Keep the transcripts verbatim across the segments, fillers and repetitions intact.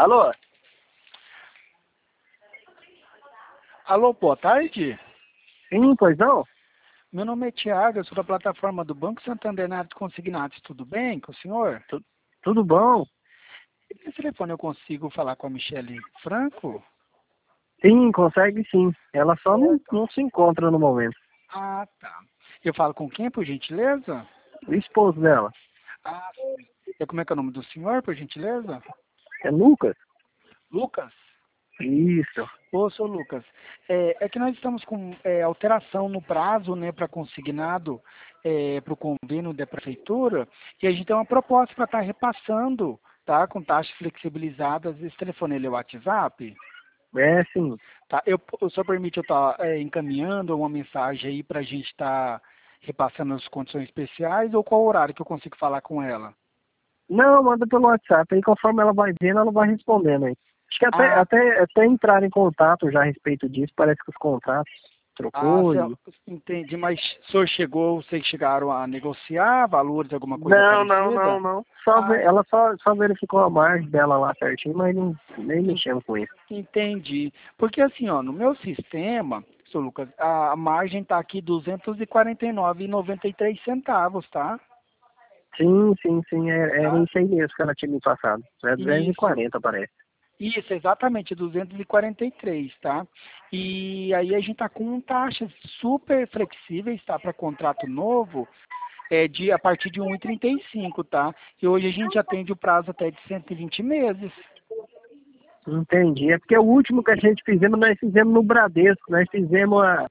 Alô? Alô, boa tarde. Sim, pois não? Meu nome é Tiago, eu sou da plataforma do Banco Santander na área de consignados. Tudo bem com o senhor? Tu- tudo bom? Esse telefone eu consigo falar com a Michele Franco? Sim, consegue sim. Ela só não, Certo. não se encontra no momento. Ah, tá. Eu falo com quem, por gentileza? O esposo dela Ah, sim. E como é que é o nome do senhor, por gentileza? é Lucas? Lucas? Isso. Ô, seu Lucas, é, é que nós estamos com é, alteração no prazo, né, para consignado para o convênio da prefeitura, e a gente tem uma proposta para estar repassando, tá, com taxas flexibilizadas. Esse telefone ele é o WhatsApp, É sim. tá? Eu, o senhor permite eu estar encaminhando uma mensagem aí para a gente estar repassando as condições especiais, ou qual horário que eu consigo falar com ela? Não, manda pelo WhatsApp. Aí conforme ela vai vendo, ela vai respondendo aí. Acho que até, Ah, até, até entrar em contato já a respeito disso. Parece que os contratos ah, trocou cê- e... entendi, mas o senhor chegou, vocês chegaram a negociar valores, alguma coisa Não, não, não, parecida? não. Só Ah, ve- ela só, só verificou a margem dela lá certinho, mas não, nem en- mexendo com isso. entendi. Porque assim, ó, no meu sistema, seu Lucas, a, a margem está aqui duzentos e quarenta e nove vírgula noventa e três centavos, tá? Sim, sim, sim. É, era Tá? isso aí mesmo que ela tinha me passado. É duzentos e Isso. quarenta parece. Isso, exatamente, duzentos e quarenta e três, tá? E aí a gente tá com taxas super flexíveis, tá? Para contrato novo, é de a partir de um e trinta e cinco, tá? E hoje a gente atende o prazo até de cento e vinte meses. Entendi. É porque o último que a gente fizemos, nós fizemos no Bradesco. Nós fizemos a,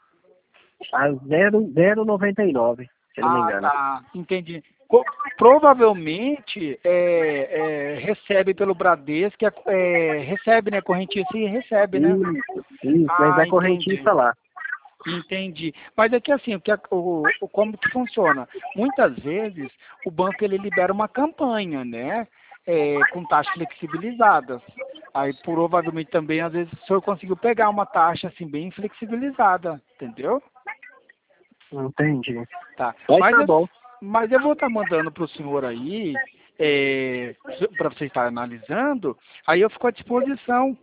a zero vírgula noventa e nove, se eu não me Ah, engano. tá. Entendi. Co- Provavelmente é, é, recebe pelo Bradesco, é, é, recebe, né? Correntícia e recebe, né? Isso, isso. Mas Ah, é entendi. correntista lá. Entendi. Mas é que assim, o que, a- o, o- como que funciona? Muitas vezes o banco ele libera uma campanha, né? É, com taxas flexibilizadas. Aí provavelmente também, às vezes, o senhor conseguiu pegar uma taxa assim bem flexibilizada, entendeu? Entendi. Tá. Mas Mas tá eu, bom. mas eu vou estar mandando para o senhor aí, para você estar analisando, aí eu fico à disposição,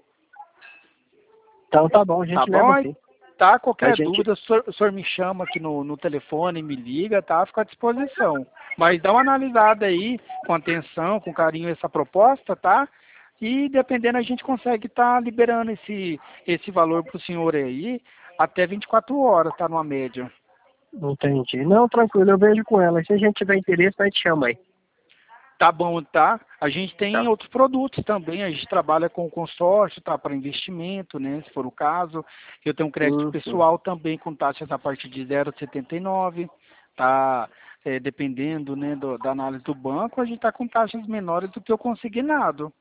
Então tá bom, a tá gente bom? leva Aí, sim. tá, A qualquer gente. dúvida, o senhor, o senhor me chama aqui no, no telefone, me liga, tá? Fico à disposição. Mas dá uma analisada aí, com atenção, com carinho, essa proposta, tá? E dependendo, a gente consegue estar liberando esse, esse valor para o senhor aí até vinte e quatro horas, tá? Numa média. Entendi. Não, tranquilo, eu vejo com ela. Se a gente tiver interesse, nós te chama aí. Tá bom, tá? A gente tem Tá? outros produtos também, a gente trabalha com consórcio, tá? Para investimento, né? Se for o caso. Eu tenho um crédito Sim, sim. pessoal também com taxas a partir de zero vírgula setenta e nove, tá? É, dependendo, né, do- da análise do banco, a gente tá com taxas menores do que o consignado.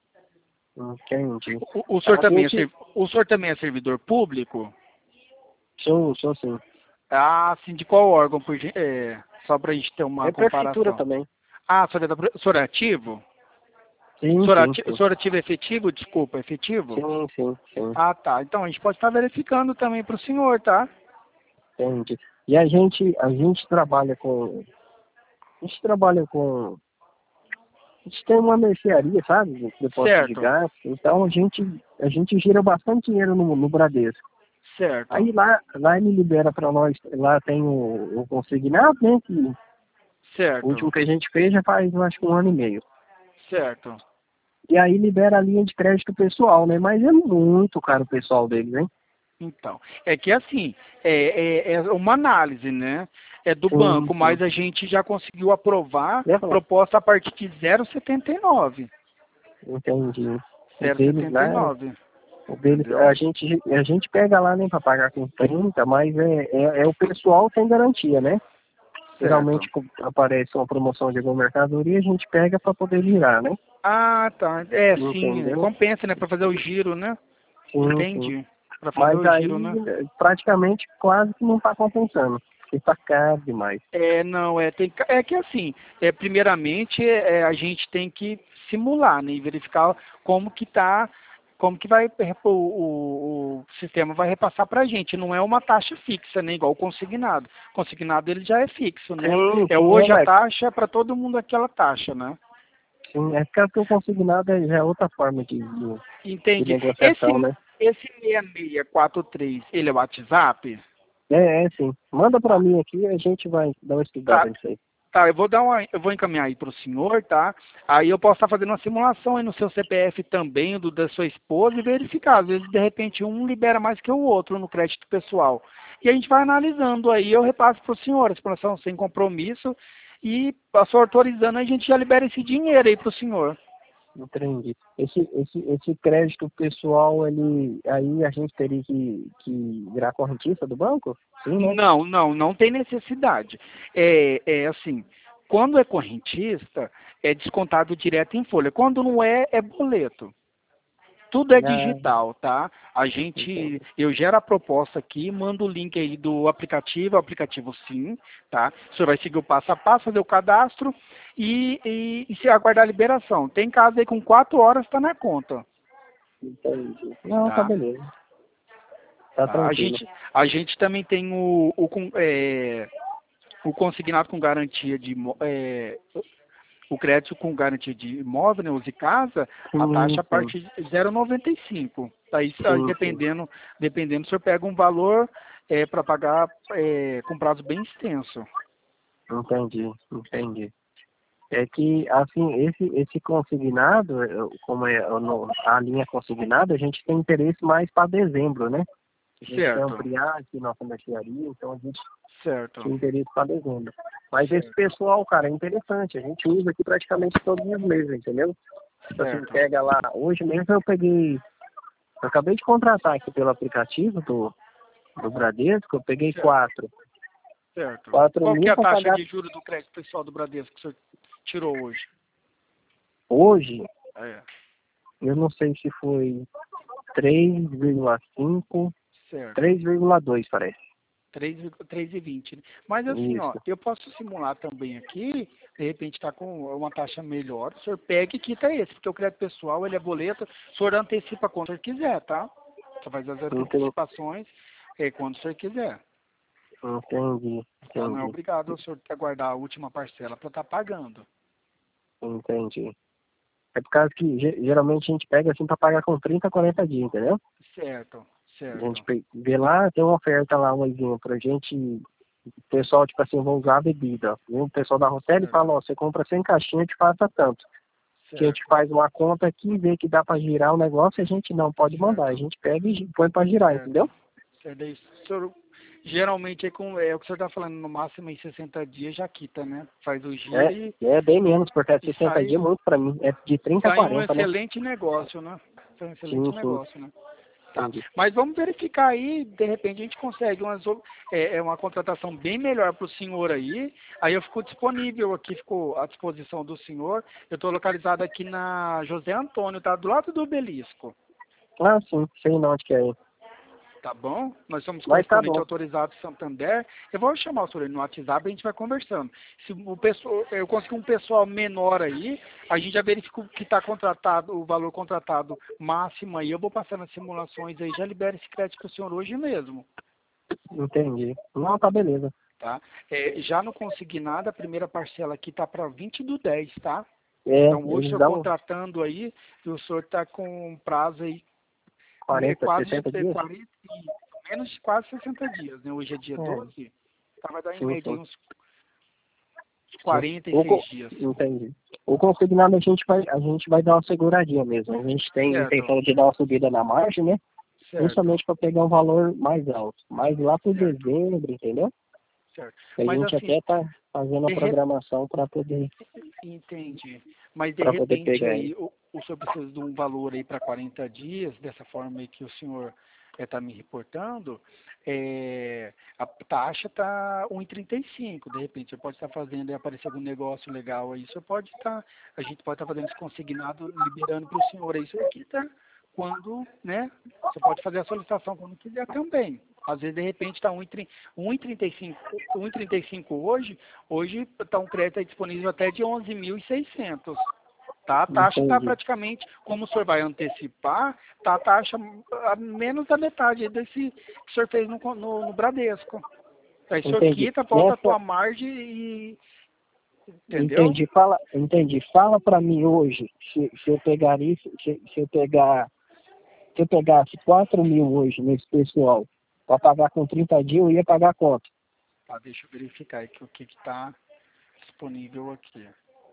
Entendi. O, o senhor A também é, gente. servi- o senhor também é servidor público? Sou, sou sim. Ah, sim, de qual órgão? Por, gen- é, só para a gente ter uma É prefeitura comparação. também. Ah, o senhor é, da, pre- o senhor é ativo? O Sim, senhor, sim, ati- o sim. senhor ativo é efetivo? Desculpa, efetivo? Sim, sim, sim. Ah, tá. Então a gente pode estar verificando também para o senhor, tá? Entendi. E a gente, a gente trabalha com. A gente trabalha com. A gente tem uma mercearia, sabe? De depósito de Certo, gás. Então a gente, a gente gira bastante dinheiro no, no Bradesco. certo, Aí lá, lá ele libera para nós, lá tem o, o consignado, né? Que o certo, último que a gente fez já faz, eu acho que um ano e meio. certo. E aí libera a linha de crédito pessoal, né? Mas é muito caro o pessoal deles, hein? Então, é que assim, é, é, é uma análise, né? É do Sim, banco, sim. mas a gente já conseguiu aprovar Leva lá. proposta a partir de zero vírgula setenta e nove. Entendi. O zero vírgula deles setenta lá, e nove, o deles, entendeu? a gente, a gente pega lá, né, para pagar com trinta, mas é, é, é o pessoal sem garantia, né? Certo. Geralmente co- aparece uma promoção de alguma mercadoria, a gente pega para poder girar, né? Ah, tá. É, sim, Entendeu? compensa, né? Para fazer o giro, né? Sim, sim. Entendi. Para fazer Mas o giro, aí né? praticamente quase que não está compensando, porque está caro demais. É, não, é, tem, é que assim, é, primeiramente é, a gente tem que simular, né, e verificar como que tá, como que vai, o, o, o sistema vai repassar para a gente. Não é uma taxa fixa, né, igual o consignado. Consignado ele já é fixo, né? Sim, É sim, hoje a é, taxa para todo mundo aquela taxa, né? sim. É porque o consignado é- já é outra forma de, de, de Entendi. Esse, negociação, né? esse seis seis quatro três, ele é WhatsApp? É, é sim. Manda pra Tá. mim aqui e a gente vai dar uma estudada Tá, nisso aí. tá, eu vou dar uma, eu vou encaminhar aí para o senhor, tá? Aí eu posso estar fazendo uma simulação aí no seu C P F também, do da sua esposa, e verificar. Às vezes, de repente, um libera mais que o outro no crédito pessoal. E a gente vai analisando aí, eu repasso para o senhor, a simulação sem compromisso, e a sua autorizando, a gente já libera esse dinheiro aí para o senhor. Entendi. Esse, esse, esse crédito pessoal, ele, aí a gente teria que, que virar correntista do banco? Sim, né? Não, não, não tem necessidade. É, é assim, quando é correntista, é descontado direto em folha. Quando não é, é boleto. Tudo é Ah, digital, tá? A gente, entendi. eu gero a proposta aqui, mando o link aí do aplicativo, o aplicativo sim, tá? O senhor vai seguir o passo a passo, fazer o cadastro e, e, e se aguardar a liberação. Tem caso aí com quatro horas, está na conta, Entendi. Não, tá tá? beleza. Tá Tá? A tranquilo. gente, a gente também tem o, o, com- é, o consignado com garantia de imo- é, o crédito com garantia de imóvel, né, use casa, a Sim, taxa a sim. partir de zero vírgula noventa e cinco. Aí, aí Sim, sim. dependendo, dependendo, o senhor pega um valor é, para pagar é, com prazo bem extenso. Entendi, entendi. É que, assim, esse, esse consignado, eu- como é o no- a linha consignada, a gente tem interesse mais para dezembro, né? A gente quer Certo, ampliar aqui nossa mercearia, então a gente certo, tinha interesse para dezembro. Mas esse certo, pessoal, cara, é interessante. A gente usa aqui praticamente todos os meses, entendeu? Tipo assim, certo, pega lá. Hoje mesmo eu peguei. Eu acabei de contratar aqui pelo aplicativo do, do Bradesco, eu peguei certo, quatro. certo. Quatro Qual que é mil a para taxa pagar de juros do crédito pessoal do Bradesco que o senhor tirou hoje? hoje. É, Eu não sei se foi três vírgula cinco, certo. três vírgula dois parece. três e vinte, né? Mas assim, ó, Isso. eu posso simular também aqui, de repente está com uma taxa melhor, o senhor pega e quita esse, porque o crédito pessoal, ele é boleto, o senhor antecipa quando o senhor quiser, tá? Você faz as Entendi, antecipações é, quando o senhor quiser, entendi, tá? Não é entendi, obrigado o senhor aguardar a última parcela para estar pagando. entendi. É por causa que ge- geralmente a gente pega assim para pagar com trinta, quarenta dias, entendeu? Certo, A gente certo, pe- vê lá, tem uma oferta lá, um exemplo, pra gente, o pessoal, tipo assim, vou usar a bebida. Vem o pessoal da Rotel e certo, fala, ó, você compra cem caixinhas, te passa tanto. Que a gente certo, faz uma conta aqui, vê que dá pra girar o negócio, a gente não pode mandar. A certo, gente pega e gi- põe pra girar, entendeu? certo. Certo, daí o senhor, geralmente é, com, é o que o senhor está falando, no máximo em sessenta dias já quita, né? Faz o giro É, e, é bem menos, porque é e sessenta sai dias muito pra mim. É de trinta a Sai um quarenta, né? excelente negócio, né? Sai um excelente Sim, sim, negócio, né? Tá. entendi. Mas vamos verificar aí, de repente a gente consegue umas, o- é, é uma contratação bem melhor para o senhor aí. Aí eu fico disponível aqui, ficou à disposição do senhor. Eu estou localizado aqui na José Antônio, tá? Do lado do Obelisco. Ah, sim, sei não onde que é. Tá bom? Nós somos Mas tá correspondente bom. autorizado de Santander. Eu vou chamar o senhor aí no WhatsApp e a gente vai conversando. Se o pessoal, eu conseguir um pessoal menor aí, a gente já verifica o que está contratado, o valor contratado máximo aí. Eu vou passar nas simulações aí, já libera esse crédito para o senhor hoje mesmo. Entendi. Não, tá beleza. Tá? É, já não consegui nada, a primeira parcela aqui está para vinte do dez, tá? É, Então hoje o eles senhor dão contratando aí, e o senhor está com um prazo aí é quarenta, quase sessenta é dias? quarenta, e menos de quase sessenta dias, né? Hoje é dia É, doze, tá, vai dar em sim, média aí sim. uns Sim. quarenta e O, seis co- dias. entendi. O consignado a gente vai, a gente vai dar uma seguradinha mesmo. A gente tem Certo, intenção de dar uma subida na margem, né? certo, Justamente para pegar um valor mais alto. Mas lá por certo, dezembro, entendeu? certo. A Mas gente assim, até tá fazendo a de re... programação para poder, entendi. Mas de para poder repente pegar ele. aí o, o senhor precisa de um valor aí para quarenta dias, dessa forma aí que o senhor está me reportando, é, a taxa está um e trinta e cinco. De repente, você pode estar fazendo e aparecer algum negócio legal aí, você pode estar, a gente pode estar fazendo esse consignado, liberando para o senhor aí, o senhor quita quando, né? Você pode fazer a solicitação quando quiser também. Às vezes, de repente, está um e trinta e cinco, um e trinta e cinco hoje, hoje está um crédito aí disponível até de onze mil e seiscentos. Tá? A taxa está Entendi. praticamente, como o senhor vai antecipar, tá a taxa a menos da metade desse que o senhor fez no, no, no Bradesco. Aí o senhor Entendi. quita, volta a Nessa, tua margem e, Entendeu? Entendi. Fala, entendi. Fala para mim hoje, se, se eu pegar isso, se, se eu pegar, se eu pegasse quatro mil hoje nesse pessoal, para pagar com trinta dias, eu ia pagar quanto? Tá, deixa eu verificar aqui o que está disponível aqui.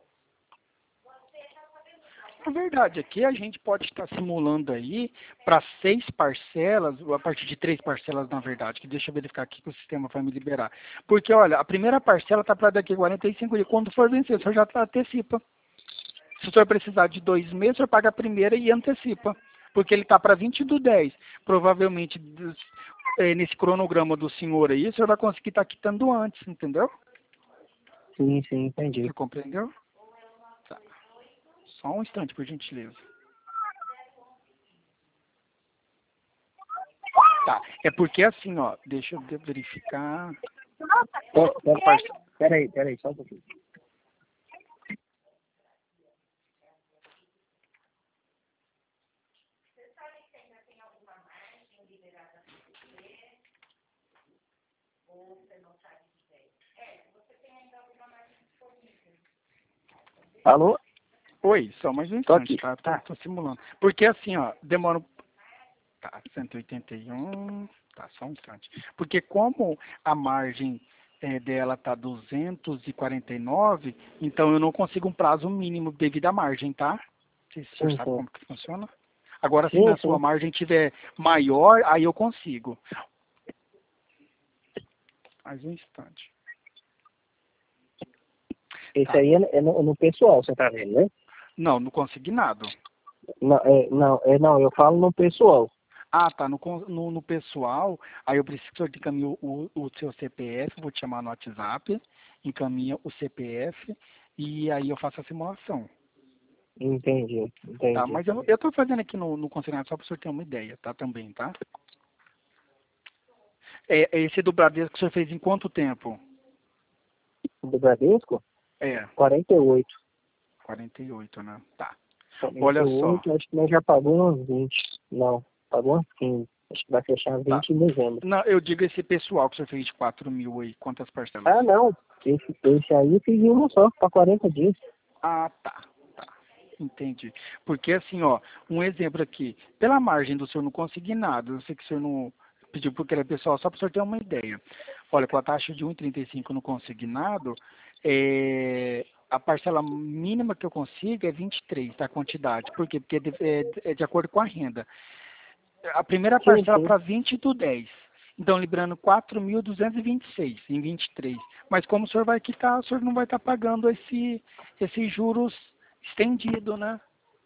Na verdade, aqui a gente pode estar simulando aí para seis parcelas, ou a partir de três parcelas, na verdade, que deixa eu verificar aqui que o sistema vai me liberar. Porque, olha, a primeira parcela está para daqui a quarenta e cinco dias. Quando for vencer, o senhor já antecipa. Se o senhor precisar de dois meses, o senhor paga a primeira e antecipa. Porque ele está para vinte do dez. Provavelmente, é, nesse cronograma do senhor aí, o senhor vai conseguir estar quitando antes, entendeu? Sim, sim, entendi. Você compreendeu? Tá. Só um instante, por gentileza. Tá, é porque assim, ó, deixa eu verificar. Peraí, peraí, peraí, só um pouquinho. Alô? Oi, só mais um Tô instante, aqui. tá? Tô, tô simulando. Porque assim, ó, demora. um- Tá, cento e oitenta e um. Tá, só um instante. Porque como a margem é, dela tá duzentos e quarenta e nove, então eu não consigo um prazo mínimo devido à margem, tá? Se o senhor Sim, sabe sim. como que funciona. Agora, se Sim, na sua sim. margem tiver maior, aí eu consigo. Mais um instante. Esse Tá. aí é, é no, no pessoal, você tá vendo, né? Não, no consignado. Não, é, não, é, não, eu falo no pessoal. Ah, tá. No, con- no, no pessoal, aí eu preciso que o senhor encaminhe o, o, o seu C P F, vou te chamar no WhatsApp, encaminha o C P F e aí eu faço a simulação. Entendi, Tá? entendi. Mas eu, eu tô fazendo aqui no, no consignado só para o senhor ter uma ideia, tá? Também, tá? É, esse do Bradesco que o senhor fez em quanto tempo? Do Bradesco? É, quarenta e oito. quarenta e oito, né? Tá. quarenta e Olha só. oito, acho que nós já pagou uns vinte. Não, pagou uns quinze. Acho que vai fechar Tá. vinte em dezembro. Não, eu digo esse pessoal que o senhor fez de quatro mil aí, quantas parcelas? Ah, não. Esse, esse aí eu fiz um só, para quarenta dias. Ah, tá. Tá. Entendi. Porque assim, ó, um exemplo aqui. Pela margem do senhor não consignado, eu sei que o senhor não pediu porque era pessoal, só para o senhor ter uma ideia. Olha, com a taxa de um vírgula trinta e cinco no consignado, é, a parcela mínima que eu consigo é vinte e três da quantidade. Por quê? Porque é de, é, é de acordo com a renda. A primeira Sim, parcela sim. para vinte do dez. Então, liberando quatro mil duzentos e vinte e seis em vinte e três. Mas como o senhor vai quitar, o senhor não vai estar pagando esse, esses juros estendido, né?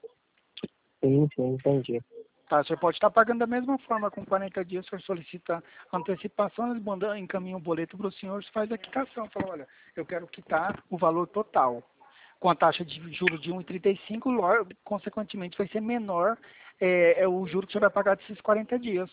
Sim, sim, entendi. Tá, o senhor pode estar pagando da mesma forma, com quarenta dias, o senhor solicita antecipação, eles mandam, encaminham o boleto para o senhor, você faz a quitação. Fala, olha, eu quero quitar o valor total. Com a taxa de juros de um vírgula trinta e cinco, lo- consequentemente vai ser menor é, é o juro que o senhor vai pagar desses quarenta dias.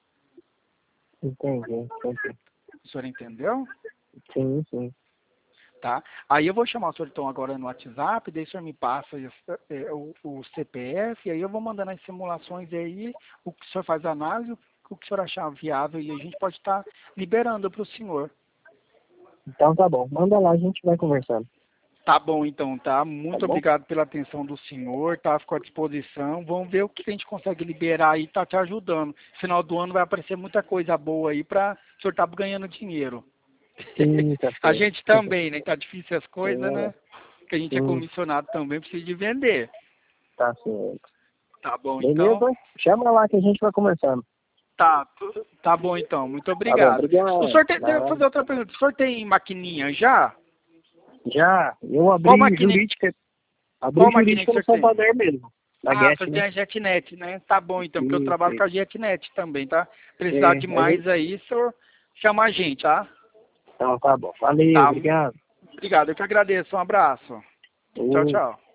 Entendi, entendi. O senhor entendeu? Sim, sim. Tá? Aí eu vou chamar o senhor então agora no WhatsApp, daí o senhor me passa é, o, o C P F, e aí eu vou mandando as simulações aí, o que o senhor faz a análise, o que o senhor achar viável, e a gente pode estar liberando para o senhor. Então tá bom. Manda lá, a gente vai conversando. Tá bom então, tá? Tá Muito bom? obrigado pela atenção do senhor, tá? Ficou à disposição. Vamos ver o que a gente consegue liberar aí, tá te ajudando. Final do ano vai aparecer muita coisa boa aí para o senhor tá ganhando dinheiro. Sim, tá A certo. gente também, né? Tá difícil as coisas, É, né? Que a gente é sim, comissionado também, precisa de vender. tá certo. Tá bom, então. Beleza? Chama lá que a gente vai conversando. Tá, tu- tá bom então. Muito Tá bom, obrigado. O obrigado. senhor tem, deixa eu Nada. fazer outra pergunta. O senhor tem maquininha já? Já, eu Qual abri maquininha, jurídica, abri qual maquininha jurídica que o no senhor tem? Santander mesmo. Na Ah, o Get, senhor né? tem a JetNet, né? Tá bom então, porque eu Isso, trabalho com a isso. JetNet também, tá? Precisar É, de a mais gente... aí, o senhor chama a gente, tá? Então tá bom. Valeu, Tá. obrigado. Obrigado, eu que agradeço. Um abraço. Tchau, Ô. tchau.